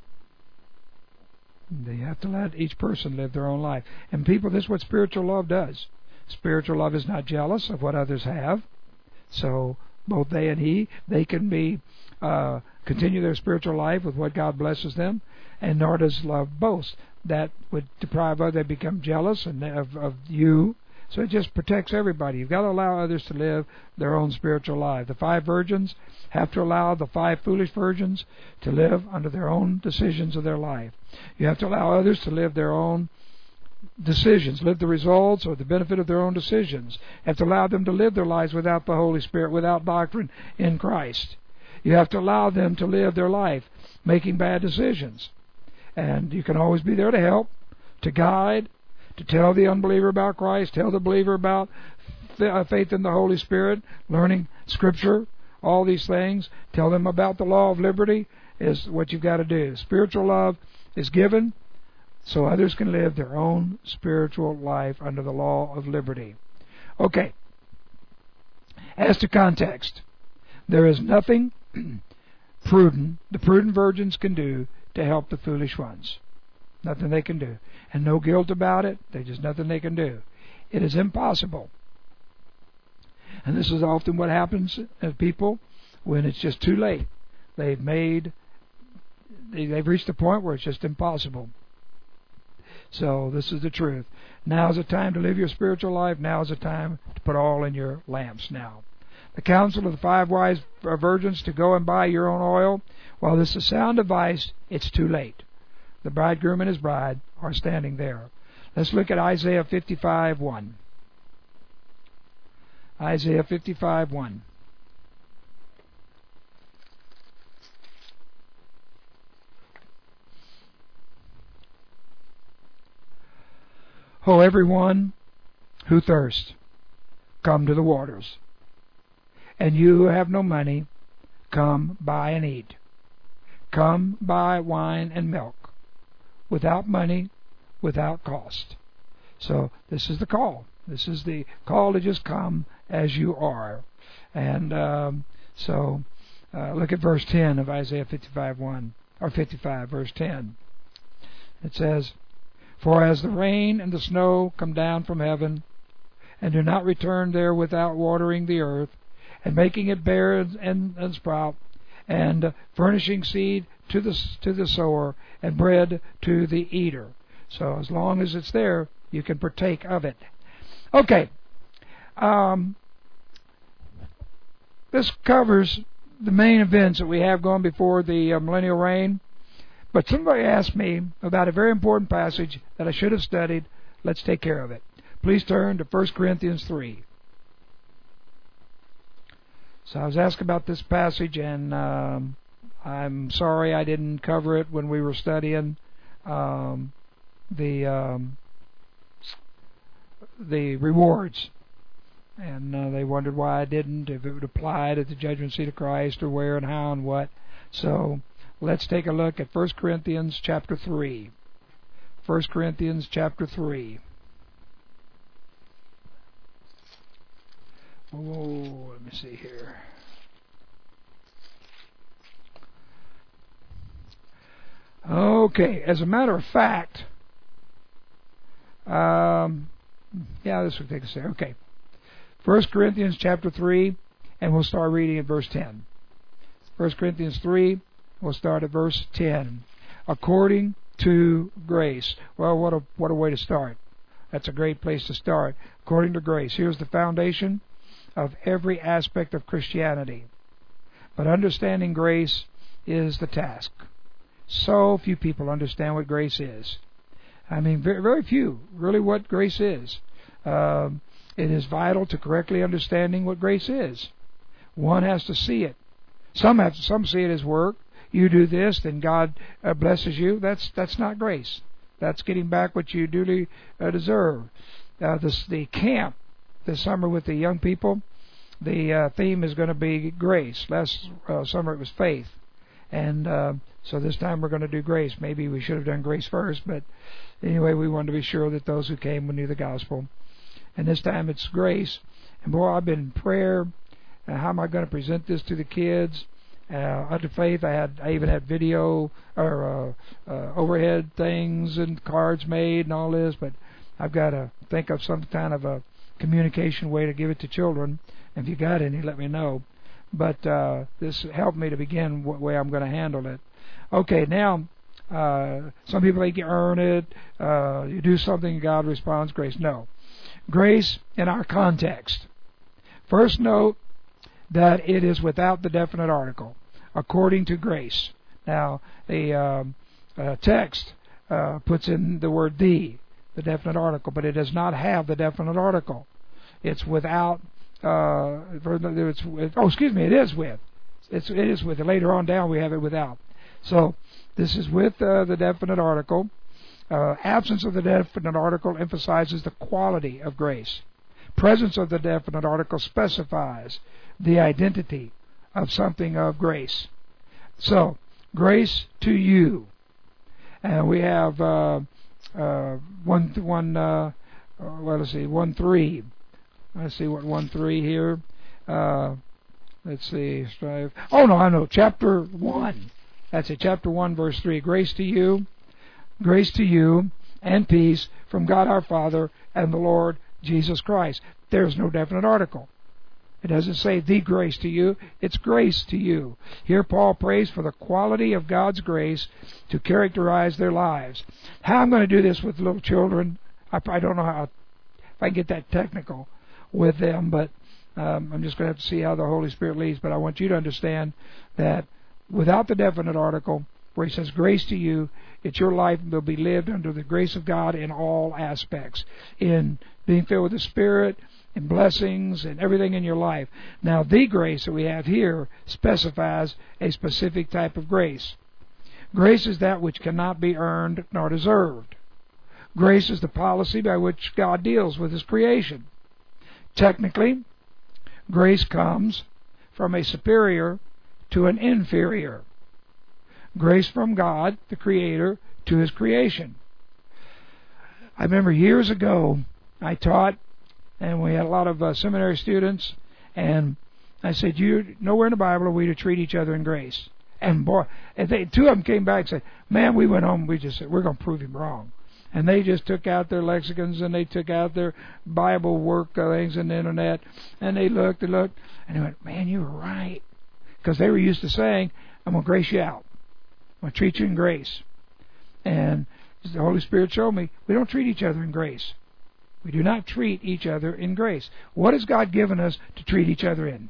They have to let each person live their own life. And people, this is what spiritual love does. Spiritual love is not jealous of what others have. So both they and he, they can be uh, continue their spiritual life with what God blesses them, and nor does love boast. That would deprive others. They become jealous and of, of you. So it just protects everybody. You've got to allow others to live their own spiritual life. The five virgins have to allow the five foolish virgins to live under their own decisions of their life. You have to allow others to live their own decisions, live the results or the benefit of their own decisions. You have to allow them to live their lives without the Holy Spirit, without doctrine in Christ. You have to allow them to live their life making bad decisions. And you can always be there to help, to guide, to tell the unbeliever about Christ, tell the believer about faith in the Holy Spirit, learning Scripture, all these things. Tell them about the law of liberty is what you've got to do. Spiritual love is given so others can live their own spiritual life under the law of liberty. Okay. As to context, there is nothing prudent, the prudent virgins can do to help the foolish ones. Nothing they can do. And no guilt about it. There's just nothing they can do. It is impossible. And this is often what happens to people when it's just too late. They've made, they, they've reached a point where it's just impossible. So this is the truth. Now is the time to live your spiritual life. Now is the time to put all in your lamps now. The counsel of the five wise virgins to go and buy your own oil. While this is a sound advice, it's too late. The bridegroom and his bride are standing there. Let's look at Isaiah fifty-five one. Isaiah fifty-five one. O everyone who thirsts, come to the waters. And you who have no money, come buy and eat. Come buy wine and milk, without money, without cost. So this is the call. This is the call to just come as you are. And um, so uh, look at verse ten of Isaiah fifty-five one, or fifty-five, verse ten. It says, For as the rain and the snow come down from heaven, and do not return there without watering the earth, and making it bear and, and sprout, and uh, furnishing seed to the to the sower, and bread to the eater. So as long as it's there, you can partake of it. Okay. Um, this covers the main events that we have going before the uh, millennial reign. But somebody asked me about a very important passage that I should have studied. Let's take care of it. Please turn to First Corinthians three. So I was asked about this passage, and um, I'm sorry I didn't cover it when we were studying um, the um, the rewards. And uh, they wondered why I didn't, if it would apply to the judgment seat of Christ, or where and how and what. So let's take a look at First Corinthians chapter three. First Corinthians chapter three. Oh, let me see here. Okay, as a matter of fact, um, yeah, this will take us there. Okay, First Corinthians chapter three, and we'll start reading at verse ten. First Corinthians three, we'll start at verse ten. According to grace. Well, what a what a way to start. That's a great place to start. According to grace, here's the foundation of every aspect of Christianity. But understanding grace is the task. So few people understand what grace is. I mean, very, very few, really, what grace is. Um, it is vital to correctly understanding what grace is. One has to see it. Some have, some see it as work. You do this, then God uh, blesses you. That's that's not grace. That's getting back what you duly uh, deserve. Uh, this, the camp this summer with the young people, the uh, theme is going to be grace. Last uh, summer it was faith. And uh, so this time we're going to do grace. Maybe we should have done grace first, but anyway, we wanted to be sure that those who came knew the gospel. And this time it's grace. And boy, I've been in prayer. Uh, how am I going to present this to the kids? Uh, under faith, I had I even had video or uh, uh, overhead things and cards made and all this, but I've got to think of some kind of a communication way to give it to children. If you got any, let me know. But uh, this helped me to begin what way I'm going to handle it. Okay, now uh, some people think you earn it, uh, you do something, God responds, grace. No, grace in our context. First, note that it is without the definite article, according to grace. Now, the um, uh, text uh, puts in the word the, the definite article, but it does not have the definite article. It's without, uh, it's, oh, excuse me, it is with. It's, it is with. Later on down we have it without. So, this is with uh, the definite article. Uh, absence of the definite article emphasizes the quality of grace. Presence of the definite article specifies the identity of something of grace. So, grace to you. And we have uh, uh, one, one uh, well, let's see, one three. Let's see what one three here. Uh, let's see. Strive. Oh no, I know. Chapter one. That's it. Chapter one, verse three. Grace to you, grace to you, and peace from God our Father and the Lord Jesus Christ. There's no definite article. It doesn't say the grace to you. It's grace to you. Here Paul prays for the quality of God's grace to characterize their lives. How I'm going to do this with little children, I, I don't know how, if I get that technical with them, but um, I'm just going to have to see how the Holy Spirit leads. But I want you to understand that without the definite article, where he says grace to you, it's your life will be lived under the grace of God in all aspects, in being filled with the Spirit, in blessings, and everything in your life. Now, the grace that we have here specifies a specific type of grace. Grace is that which cannot be earned nor deserved. Grace is the policy by which God deals with His creation. Technically, grace comes from a superior to an inferior. Grace from God, the Creator, to His creation. I remember years ago, I taught, and we had a lot of uh, seminary students, and I said, "You nowhere in the Bible are we to treat each other in grace." And boy, and they, two of them came back and said, "Man, we went home and we just said, we're going to prove him wrong." And they just took out their lexicons and they took out their Bible work uh, things on the internet, and they looked and looked, and they went, "Man, you were right." Because they were used to saying, "I'm going to grace you out. I'm going to treat you in grace." And the Holy Spirit showed me, we don't treat each other in grace. We do not treat each other in grace. What has God given us to treat each other in?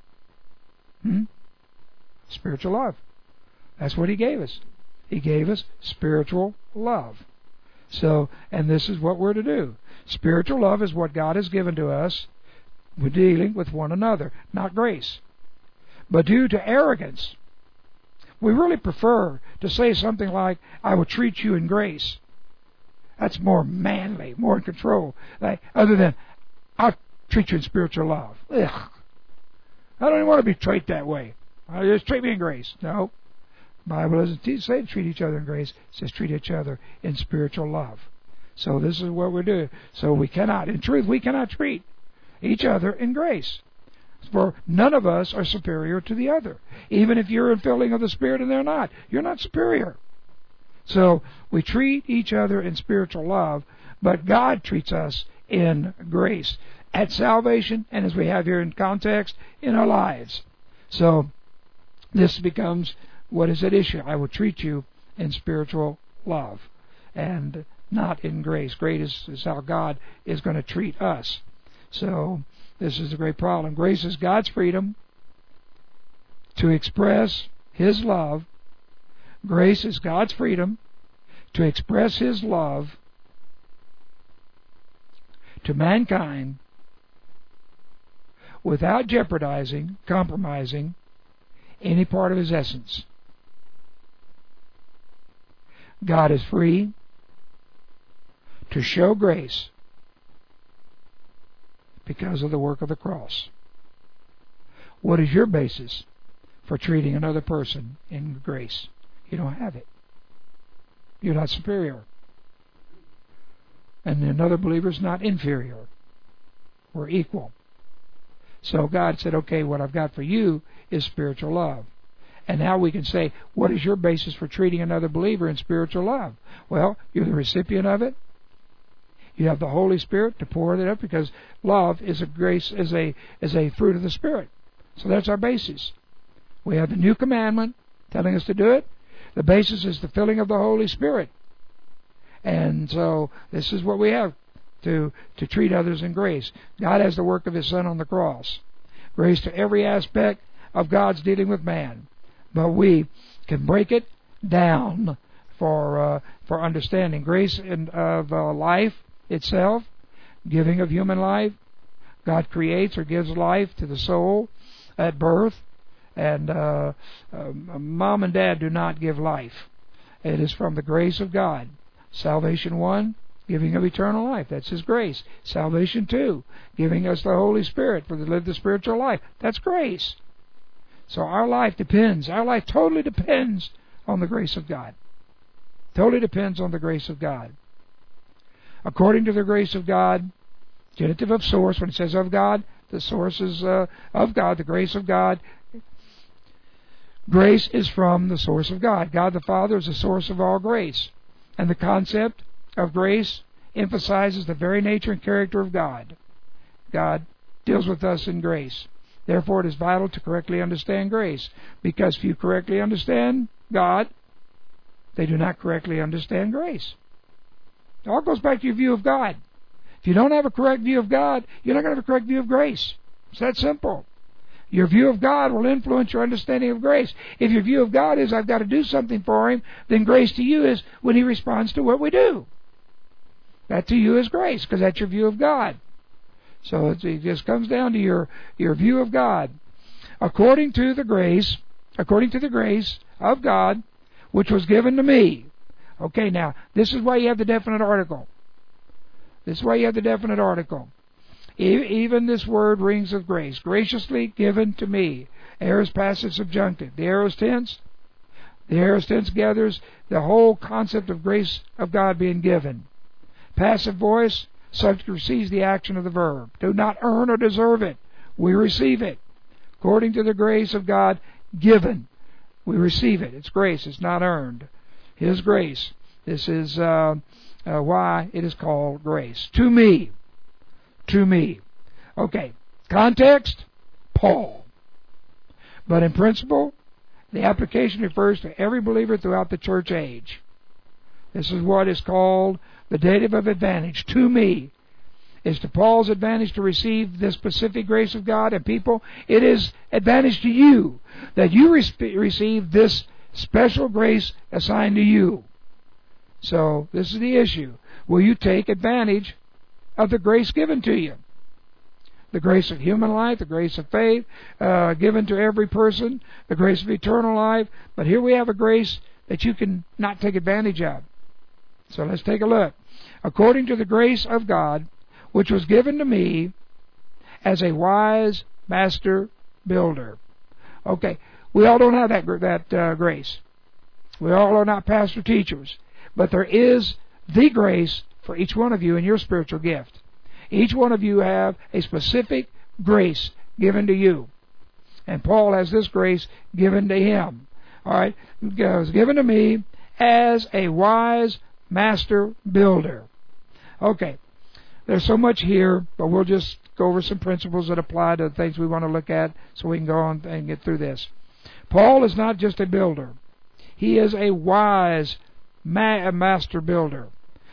Hmm? Spiritual love. That's what He gave us. He gave us spiritual love. So, and this is what we're to do. Spiritual love is what God has given to us. We're dealing with one another, not grace. But due to arrogance, we really prefer to say something like, "I will treat you in grace." That's more manly, more in control. Like, other than, "I'll treat you in spiritual love." Ugh. I don't even want to be treated that way. I just treat me in grace. No. The Bible doesn't say to treat each other in grace. It says treat each other in spiritual love. So this is what we're doing. So we cannot, in truth, we cannot treat each other in grace. For none of us are superior to the other. Even if you're in filling of the Spirit and they're not. You're not superior. So we treat each other in spiritual love, but God treats us in grace. At salvation, and as we have here in context, in our lives. So this becomes what is at issue. I will treat you in spiritual love. And not in grace. Grace is, is how God is going to treat us. So this is a great problem. Grace is God's freedom to express His love. Grace is God's freedom to express His love to mankind without jeopardizing, compromising any part of His essence. God is free to show grace because of the work of the cross. What is your basis for treating another person in grace? You don't have it. You're not superior. And another believer is not inferior. We're equal. So God said, okay, what I've got for you is spiritual love. And now we can say, what is your basis for treating another believer in spiritual love? Well, you're the recipient of it. You have the Holy Spirit to pour it up, because love is a grace, is a is a fruit of the Spirit. So that's our basis. We have the new commandment telling us to do it. The basis is the filling of the Holy Spirit. And so this is what we have to, to treat others in grace. God has the work of His Son on the cross. Grace to every aspect of God's dealing with man. But we can break it down for uh, for understanding. Grace in, of uh, life itself, giving of human life. God creates or gives life to the soul at birth. And uh, uh, mom and dad do not give life. It is from the grace of God. Salvation one, giving of eternal life. That's His grace. Salvation two, giving us the Holy Spirit for to live the spiritual life. That's grace. So our life depends, our life totally depends on the grace of God. Totally depends on the grace of God. According to the grace of God, genitive of source, when it says of God, the source is uh, of God, the grace of God. Grace is from the source of God. God the Father is the source of all grace. And the concept of grace emphasizes the very nature and character of God. God deals with us in grace. Therefore, it is vital to correctly understand grace. Because if you correctly understand God, they do not correctly understand grace. It all goes back to your view of God. If you don't have a correct view of God, you're not going to have a correct view of grace. It's that simple. Your view of God will influence your understanding of grace. If your view of God is, I've got to do something for Him, then grace to you is when He responds to what we do. That to you is grace, because that's your view of God. So it just comes down to your, your view of God. According to the grace, according to the grace of God, which was given to me. Okay, now, this is why you have the definite article. This is why you have the definite article. Even this word rings of grace. Graciously given to me. Aorist passive subjunctive. The aorist tense. The aorist tense gathers the whole concept of grace of God being given. Passive voice. Subject receives the action of the verb. Do not earn or deserve it. We receive it. According to the grace of God given. We receive it. It's grace. It's not earned. His grace. This is uh, uh, why it is called grace. To me. To me. Okay. Context, Paul. But in principle, the application refers to every believer throughout the church age. This is what is called the dative of advantage. To me. Is to Paul's advantage to receive this specific grace of God and people. It is advantage to you that you re- receive this special grace assigned to you. So, this is the issue. Will you take advantage of the grace given to you? The grace of human life, the grace of faith, uh, given to every person, the grace of eternal life. But here we have a grace that you can not take advantage of. So let's take a look. According to the grace of God, which was given to me as a wise master builder. Okay, we all don't have that, that uh, grace. We all are not pastor teachers. But there is the grace for each one of you in your spiritual gift. Each one of you have a specific grace given to you. And Paul has this grace given to him. All right, it was given to me as a wise master builder. Okay, there's so much here, but we'll just go over some principles that apply to the things we want to look at so we can go on and get through this. Paul is not just a builder. He is a wise ma- master builder.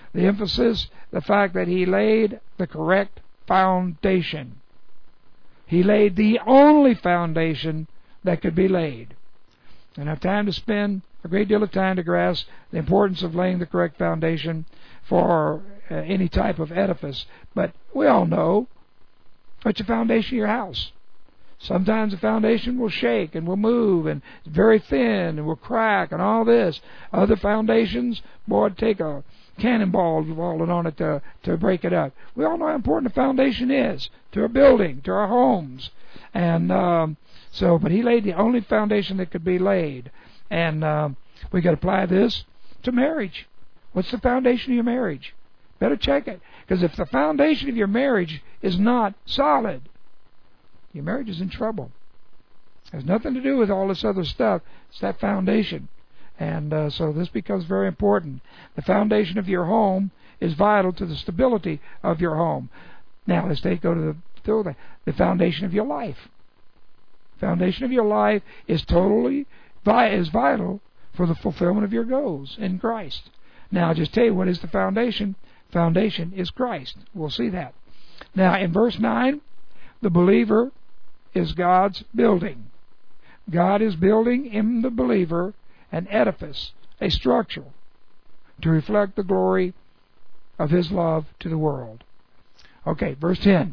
The emphasis, the fact that he laid the correct foundation. He laid the only foundation that could be laid. I don't have time to spend a great deal of time to grasp the importance of laying the correct foundation for uh, any type of edifice. But we all know what's the foundation of your house. Sometimes the foundation will shake and will move and it's very thin and will crack and all this. Other foundations, boy, it'd take a cannonball falling on it to, to break it up. We all know how important the foundation is to a building, to our homes. And um, so, but he laid the only foundation that could be laid. And um, we got to apply this to marriage. What's the foundation of your marriage? Better check it. Because if the foundation of your marriage is not solid, your marriage is in trouble. It has nothing to do with all this other stuff. It's that foundation. And uh, so this becomes very important. The foundation of your home is vital to the stability of your home. Now let's take go to the, to the foundation of your life. Foundation of your life is totally is vital for the fulfillment of your goals in Christ. Now I'll just tell you what is the foundation. Foundation is Christ. We'll see that. Now in verse nine, the believer is God's building. God is building in the believer an edifice, a structure, to reflect the glory of His love to the world. Okay, verse ten.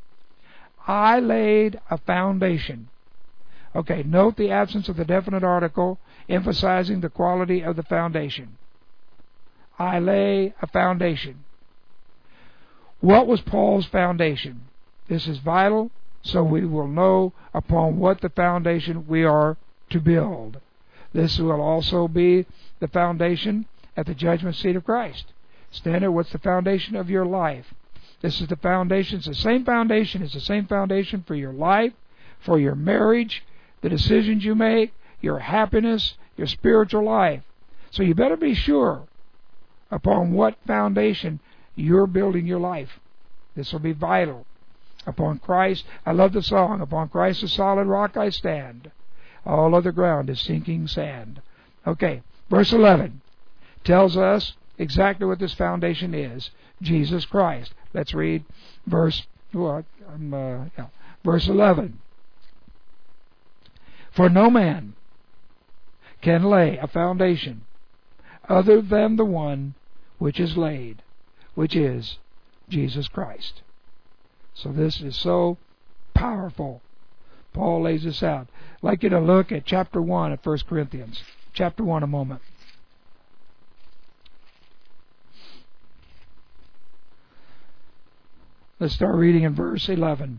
I laid a foundation. Okay, note the absence of the definite article emphasizing the quality of the foundation. I lay a foundation. What was Paul's foundation? This is vital, so we will know upon what the foundation we are to build. This will also be the foundation at the judgment seat of Christ. Standard, what's the foundation of your life? This is the foundation. It's the same foundation. It's the same foundation for your life, for your marriage, the decisions you make, your happiness, your spiritual life. So you better be sure upon what foundation you're building your life. This will be vital. Upon Christ, I love the song, upon Christ the solid rock I stand. All other ground is sinking sand. Okay, verse eleven tells us exactly what this foundation is. Jesus Christ. Let's read verse what? Um, uh, yeah. Verse eleven. For no man can lay a foundation other than the one which is laid, which is Jesus Christ. So this is so powerful. Paul lays this out. I'd like you to look at chapter one of First Corinthians. Chapter one a moment. Let's start reading in verse eleven.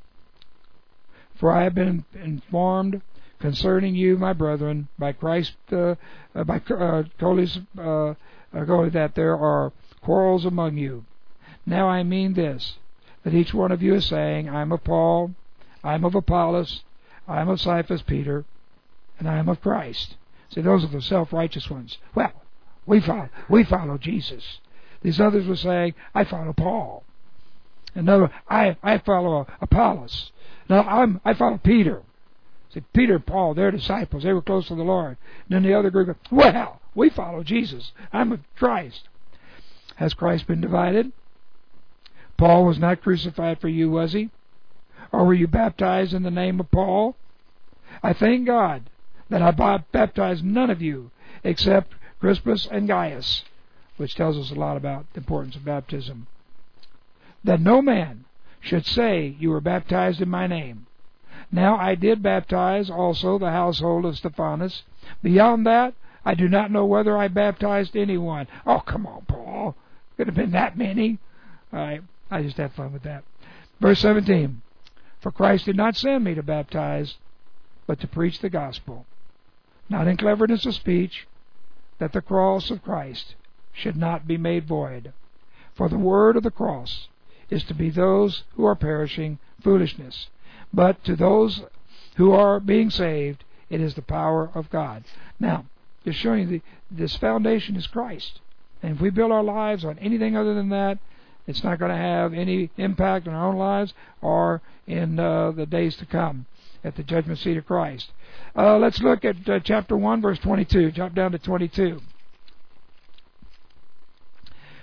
For I have been informed concerning you, my brethren, by Christ, uh, uh, by uh, Coles, uh, uh, that there are quarrels among you. Now I mean this, that each one of you is saying, I am of Paul, I am of Apollos, I am of Cephas, Peter, and I am of Christ. See, those are the self-righteous ones. Well, we follow, we follow Jesus. These others were saying, I follow Paul. Another, I, I follow Apollos. No, I'm, I follow Peter. See, Peter and Paul, they're disciples. They were close to the Lord. And then the other group, well, we follow Jesus. I'm of Christ. Has Christ been divided? Paul was not crucified for you, was he? Or were you baptized in the name of Paul? I thank God that I baptized none of you except Crispus and Gaius, which tells us a lot about the importance of baptism. That no man should say you were baptized in my name. Now I did baptize also the household of Stephanas. Beyond that, I do not know whether I baptized anyone. Oh, come on, Paul. Could have been that many. All right, I just have fun with that. Verse seventeen. For Christ did not send me to baptize, but to preach the gospel, not in cleverness of speech, that the cross of Christ should not be made void. For the word of the cross is to be those who are perishing foolishness, but to those who are being saved, it is the power of God. Now, just showing you the, this foundation is Christ. And if we build our lives on anything other than that, it's not going to have any impact on our own lives or in uh, the days to come at the judgment seat of Christ. Uh, let's look at uh, chapter one, verse twenty-two. Drop down to twenty-two.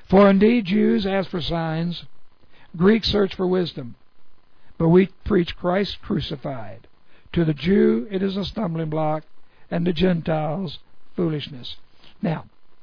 For indeed Jews ask for signs, Greeks search for wisdom, but we preach Christ crucified. To the Jew it is a stumbling block, and to Gentiles foolishness. Now,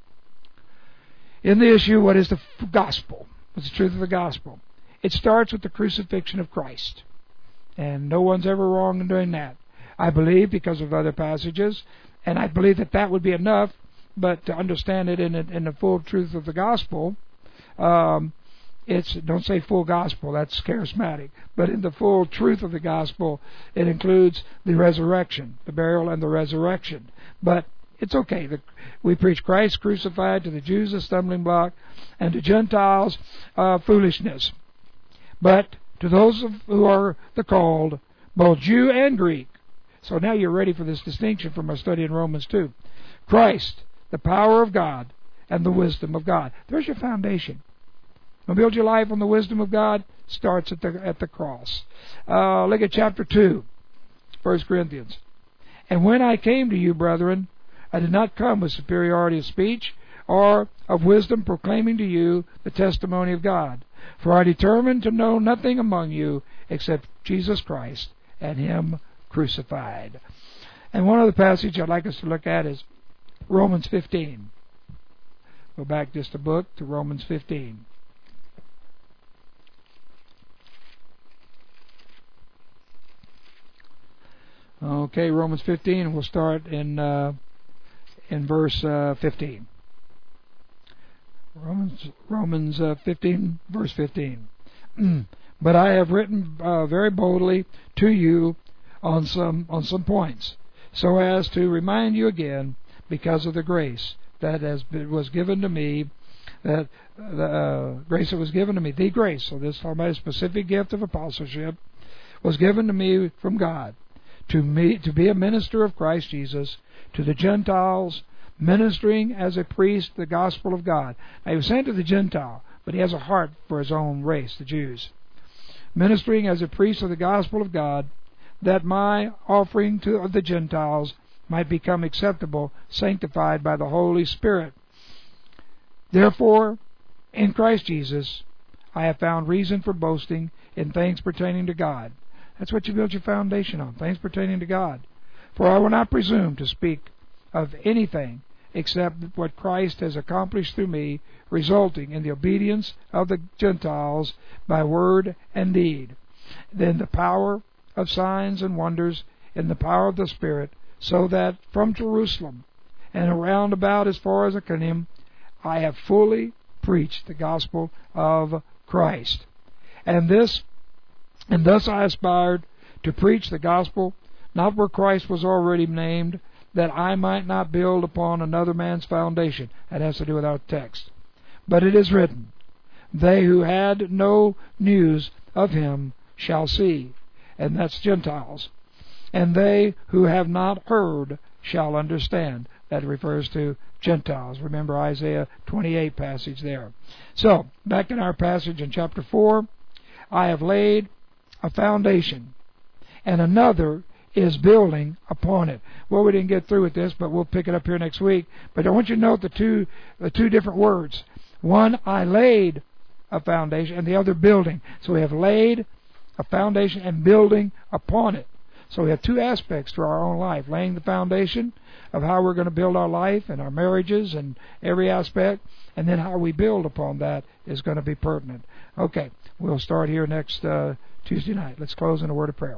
in the issue, what is the gospel? What's the truth of the gospel? It starts with the crucifixion of Christ. And no one's ever wrong in doing that. I believe, because of other passages, and I believe that that would be enough, but to understand it in, in the full truth of the gospel, um, it's, don't say full gospel, that's charismatic, but in the full truth of the gospel, it includes the resurrection, the burial and the resurrection. But it's okay. The, we preach Christ crucified, to the Jews a stumbling block, and to Gentiles uh, foolishness. But to those of, who are the called, both Jew and Greek. So now you're ready for this distinction from our study in Romans two. Christ, the power of God, and the wisdom of God. There's your foundation. To build your life on the wisdom of God starts at the at the cross. Uh, look at chapter two, First Corinthians. And when I came to you, brethren, I did not come with superiority of speech or of wisdom, proclaiming to you the testimony of God. For I determined to know nothing among you except Jesus Christ and Him crucified. And one other passage I'd like us to look at is Romans fifteen. Go back just a book to Romans fifteen. Okay, Romans fifteen. We'll start in uh, in verse uh, fifteen. Romans Romans uh, fifteen, verse fifteen. But I have written uh, very boldly to you on some on some points, so as to remind you again, because of the grace that has been, was given to me, that the uh, grace that was given to me, the grace. So this is talking about a specific gift of apostleship, was given to me from God, to me to be a minister of Christ Jesus to the Gentiles, ministering as a priest the gospel of God. Now he was sent to the Gentile, but he has a heart for his own race, the Jews. Ministering as a priest of the gospel of God, that my offering to the Gentiles might become acceptable, sanctified by the Holy Spirit. Therefore, in Christ Jesus, I have found reason for boasting in things pertaining to God. That's what you build your foundation on, things pertaining to God. For I will not presume to speak of anything except what Christ has accomplished through me, resulting in the obedience of the Gentiles by word and deed, then the power of signs and wonders in the power of the Spirit, so that from Jerusalem and around about as far as Iconium, I have fully preached the gospel of Christ. And this, and thus I aspired to preach the gospel, not where Christ was already named, that I might not build upon another man's foundation. That has to do with our text. But it is written, they who had no news of him shall see. And that's Gentiles. And they who have not heard shall understand. That refers to Gentiles. Remember Isaiah twenty-eight passage there. So, back in our passage in chapter four, I have laid a foundation, and another is building upon it. Well, we didn't get through with this, but we'll pick it up here next week. But I want you to note the two, the two different words. One, I laid a foundation, and the other, building. So we have laid a foundation and building upon it. So we have two aspects to our own life. Laying the foundation of how we're going to build our life and our marriages and every aspect, and then how we build upon that is going to be pertinent. Okay, we'll start here next uh, Tuesday night. Let's close in a word of prayer.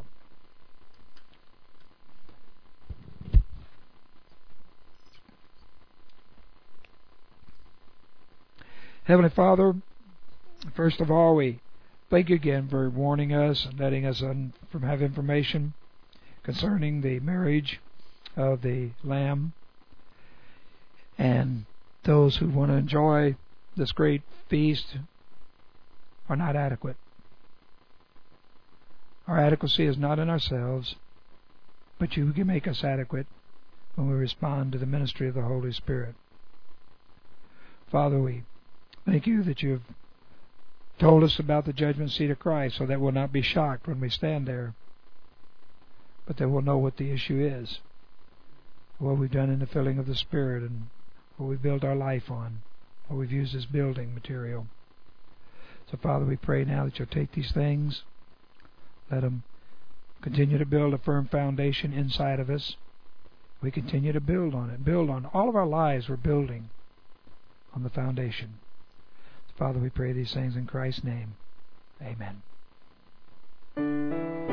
Heavenly Father, first of all, we thank you again for warning us and letting us un- from have information concerning the marriage of the Lamb, and those who want to enjoy this great feast are not adequate. Our adequacy is not in ourselves, but you can make us adequate when we respond to the ministry of the Holy Spirit. Father, we thank you that you've told us about the judgment seat of Christ, so that we'll not be shocked when we stand there, but that we'll know what the issue is, what we've done in the filling of the Spirit, and what we build our life on. what we've used as building material. So, Father, we pray now that you'll take these things, let them continue to build a firm foundation inside of us. We continue to build on it, build on all of our lives. We're building on the foundation. So, Father, we pray these things in Christ's name. Amen.